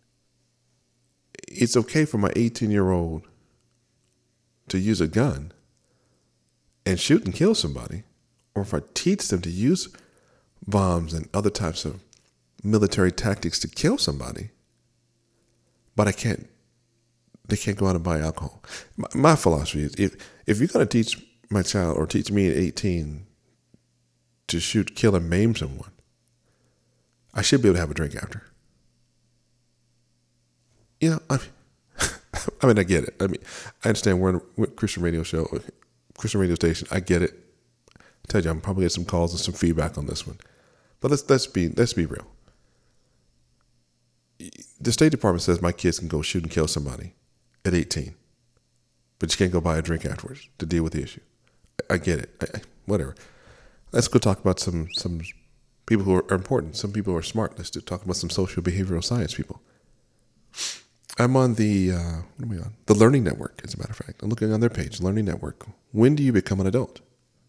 it's okay for my 18-year-old to use a gun and shoot and kill somebody, or if I teach them to use bombs and other types of military tactics to kill somebody, but they can't go out and buy alcohol. My philosophy is, if you're going to teach my child or teach me at 18 to shoot, kill, and maim someone, I should be able to have a drink after. I get it. I understand we're a Christian radio show, Christian radio station. I get it. I tell you, I'm probably get some calls and some feedback on this one. But let's be real. The State Department says my kids can go shoot and kill somebody at 18, but you can't go buy a drink afterwards to deal with the issue. I get it. Whatever. Let's go talk about some people who are important. Some people who are smart. Let's talk about some social behavioral science people. I'm on the The Learning Network, as a matter of fact. I'm looking on their page, Learning Network. When do you become an adult?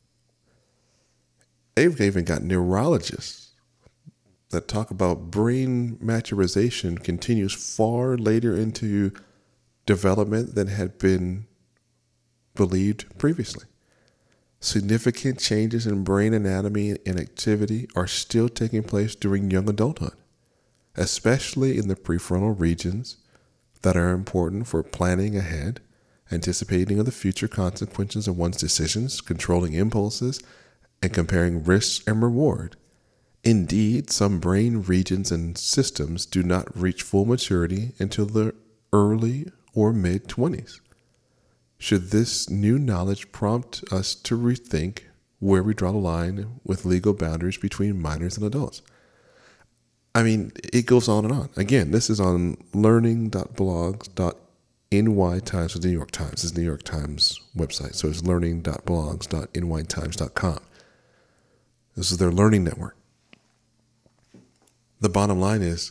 They've even got neurologists that talk about brain maturation continues far later into development than had been believed previously. Significant changes in brain anatomy and activity are still taking place during young adulthood, especially in the prefrontal regions that are important for planning ahead, anticipating of the future consequences of one's decisions, controlling impulses, and comparing risks and reward. Indeed, some brain regions and systems do not reach full maturity until the early or mid-20s. Should this new knowledge prompt us to rethink where we draw the line with legal boundaries between minors and adults? It goes on and on. Again, this is on learning.blogs.ny Times with the New York Times. This is the New York Times website. So it's learning.blogs.nytimes.com. This is their learning network. The bottom line is,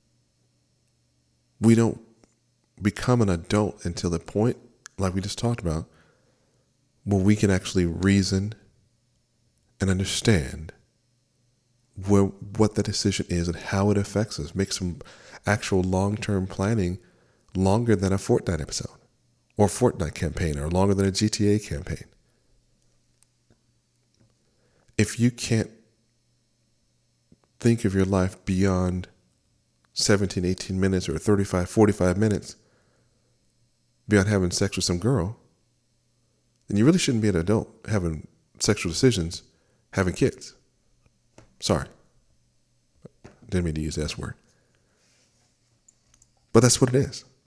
we don't become an adult until the point, like we just talked about, where we can actually reason and understand what the decision is and how it affects us. Make some actual long-term planning longer than a Fortnite episode or Fortnite campaign, or longer than a GTA campaign. If you can't think of your life beyond 17, 18 minutes or 35, 45 minutes beyond having sex with some girl, then you really shouldn't be an adult having sexual decisions, having kids. Sorry. Didn't mean to use the S word. But that's what it is.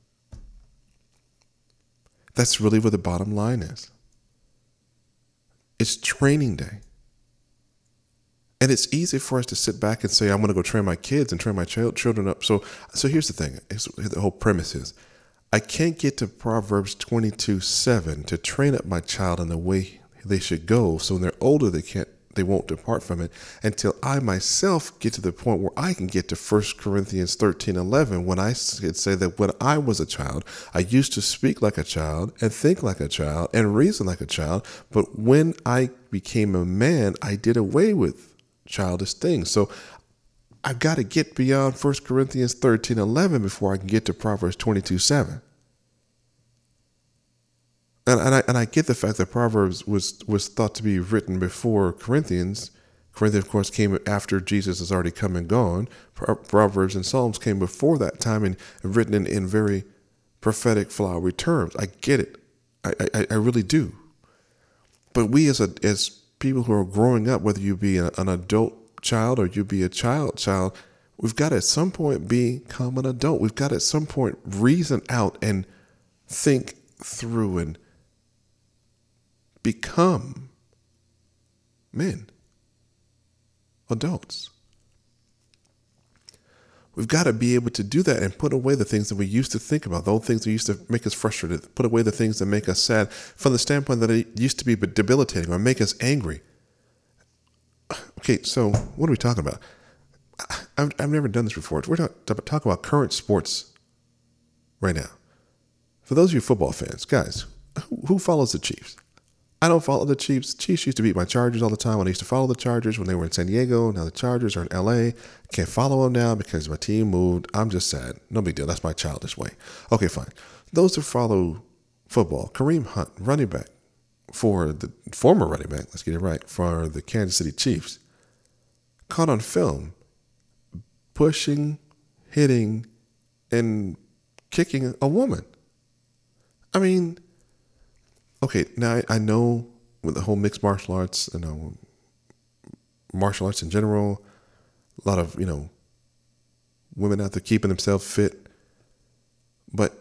That's really what the bottom line is. It's training day. And it's easy for us to sit back and say, I'm going to go train my kids and train my children up. So here's the thing. The whole premise is, I can't get to Proverbs 22:7 to train up my child in the way they should go. So when they're older, they won't depart from it, until I myself get to the point where I can get to 1 Corinthians 13:11, when I say that when I was a child, I used to speak like a child and think like a child and reason like a child. But when I became a man, I did away with childish things. So I've got to get beyond 1 Corinthians 13:11 before I can get to Proverbs 22:7. And I get the fact that Proverbs was thought to be written before Corinthians. Corinthians, of course, came after Jesus has already come and gone. Proverbs and Psalms came before that time and written in very prophetic, flowery terms. I get it. I really do. But we as people who are growing up, whether you be an adult child or you be a child, we've got to at some point become an adult. We've got to at some point reason out and think through and become men, adults. We've got to be able to do that and put away the things that we used to think about, those things that used to make us frustrated, put away the things that make us sad from the standpoint that it used to be debilitating or make us angry. Okay, so what are we talking about? I've never done this before. We're talking about current sports right now. For those of you football fans, guys, who follows the Chiefs? I don't follow the Chiefs. Chiefs used to beat my Chargers all the time when I used to follow the Chargers when they were in San Diego. Now the Chargers are in LA. Can't follow them now because my team moved. I'm just sad. No big deal. That's my childish way. Okay, fine. Those who follow football, Kareem Hunt, running back for the former running back, let's get it right, for the Kansas City Chiefs, caught on film pushing, hitting, and kicking a woman. I mean, okay, now I know with the whole mixed martial arts, martial arts in general, a lot of, women out there keeping themselves fit. But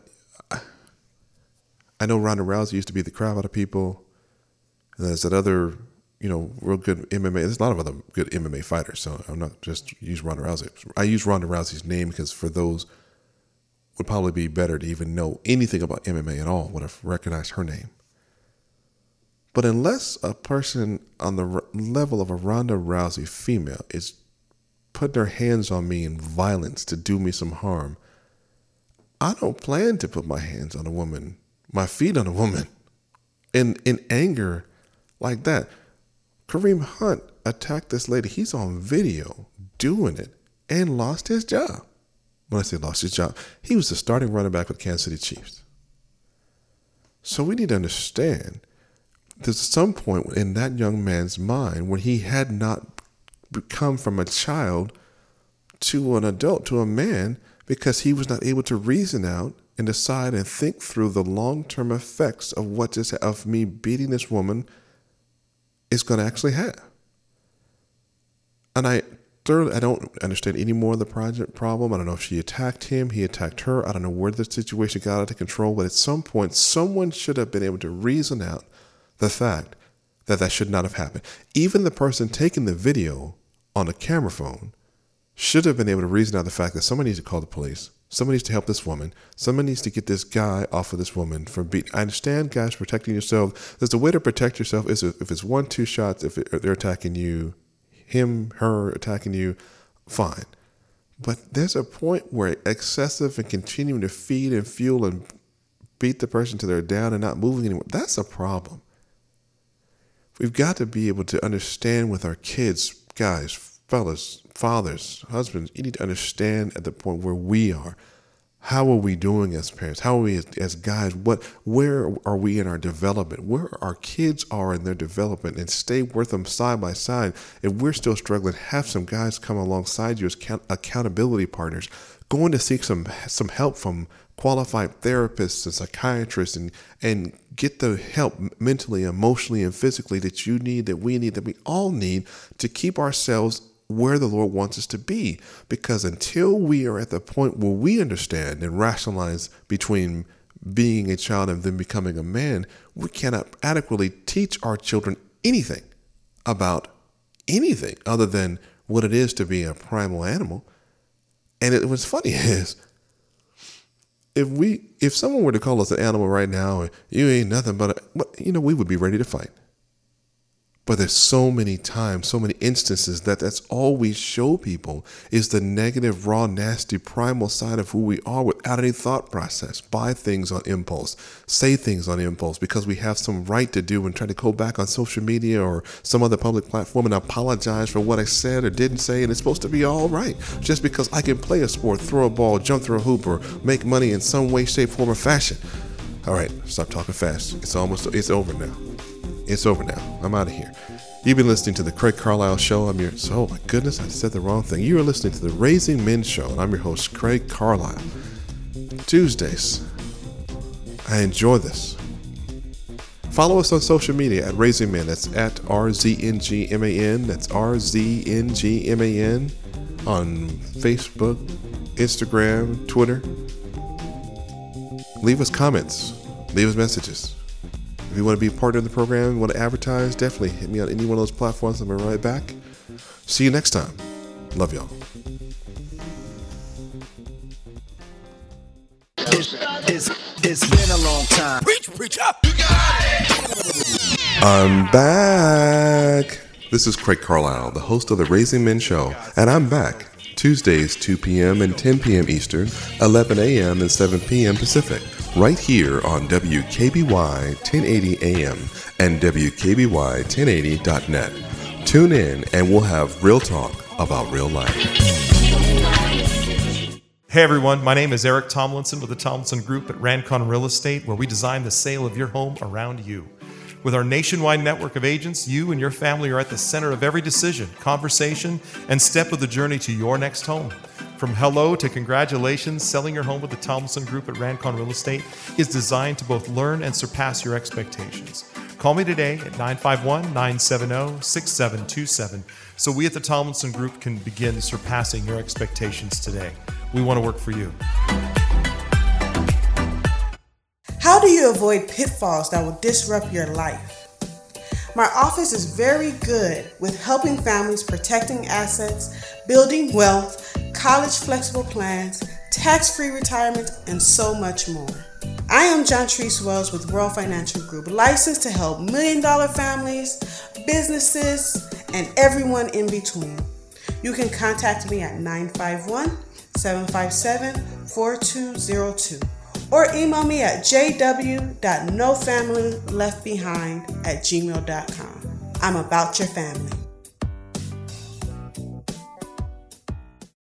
I know Ronda Rousey used to beat the crap out of people. And there's that other, real good MMA. There's a lot of other good MMA fighters. So I'm not just use Ronda Rousey. I use Ronda Rousey's name because for those would probably be better to even know anything about MMA at all, would have recognized her name. But unless a person on the level of a Ronda Rousey female is putting their hands on me in violence to do me some harm, I don't plan to put my hands on a woman, my feet on a woman, in anger like that. Kareem Hunt attacked this lady. He's on video doing it and lost his job. When I say lost his job, he was the starting running back for the Kansas City Chiefs. So we need to understand there's some point in that young man's mind when he had not become from a child to an adult, to a man, because he was not able to reason out and decide and think through the long-term effects of me beating this woman is going to actually have. And I don't understand any more of the problem. I don't know if she attacked him, he attacked her. I don't know where the situation got out of control, but at some point, someone should have been able to reason out the fact that should not have happened. Even the person taking the video on a camera phone should have been able to reason out the fact that somebody needs to call the police. Somebody needs to help this woman. Somebody needs to get this guy off of this woman from beating. I understand, guys, protecting yourself. There's a way to protect yourself is if it's 1-2 shots, if they're attacking you, him, her attacking you, fine. But there's a point where excessive and continuing to feed and fuel and beat the person till they're down and not moving anymore, that's a problem. We've got to be able to understand with our kids, guys, fellas, fathers, husbands, you need to understand at the point where we are. How are we doing as parents? How are we as guys? Where are we in our development? Where our kids are in their development, and stay with them side by side. If we're still struggling, have some guys come alongside you as accountability partners, going to seek some help from qualified therapists and psychiatrists and get the help mentally, emotionally, and physically that you need, that we need, that we all need to keep ourselves where the Lord wants us to be. Because until we are at the point where we understand and rationalize between being a child and then becoming a man, we cannot adequately teach our children anything about anything other than what it is to be a primal animal. And what's funny is, if someone were to call us an animal right now, you ain't nothing but we would be ready to fight. But there's so many times, so many instances that's all we show people is the negative, raw, nasty, primal side of who we are without any thought process. Buy things on impulse, say things on impulse because we have some right to do, and try to go back on social media or some other public platform and apologize for what I said or didn't say, and it's supposed to be all right. Just because I can play a sport, throw a ball, jump through a hoop, or make money in some way, shape, form, or fashion. All right, stop talking fast. It's over now. It's over now. I'm out of here. You've been listening to the Craig Carlisle Show. Oh my goodness, I said the wrong thing. You are listening to the Raising Men Show, and I'm your host, Craig Carlisle. Tuesdays. I enjoy this. Follow us on social media at Raising Men. That's at RZNGMAN. That's RZNGMAN on Facebook, Instagram, Twitter. Leave us comments. Leave us messages. If you want to be a part of the program, want to advertise, definitely hit me on any one of those platforms. I'll be right back. See you next time. Love y'all. It's been a long time. Preach up. You got it. I'm back. This is Craig Carlisle, the host of the Raising Men Show, and I'm back Tuesdays, 2 p.m. and 10 p.m. Eastern, 11 a.m. and 7 p.m. Pacific, right here on WKBY 1080 AM and WKBY1080.net. Tune in and we'll have real talk about real life. Hey everyone, my name is Eric Tomlinson with the Tomlinson Group at Rancon Real Estate, where we design the sale of your home around you. With our nationwide network of agents, you and your family are at the center of every decision, conversation, and step of the journey to your next home. From hello to congratulations, selling your home with the Tomlinson Group at Rancon Real Estate is designed to both learn and surpass your expectations. Call me today at 951-970-6727 so we at the Tomlinson Group can begin surpassing your expectations today. We want to work for you. How do you avoid pitfalls that will disrupt your life? My office is very good with helping families protecting assets, building wealth, college flexible plans, tax-free retirement, and so much more. I am John Treese Wells with World Financial Group, licensed to help million-dollar families, businesses, and everyone in between. You can contact me at 951-757-4202 or email me at jw.nofamilyleftbehind@gmail.com. I'm about your family.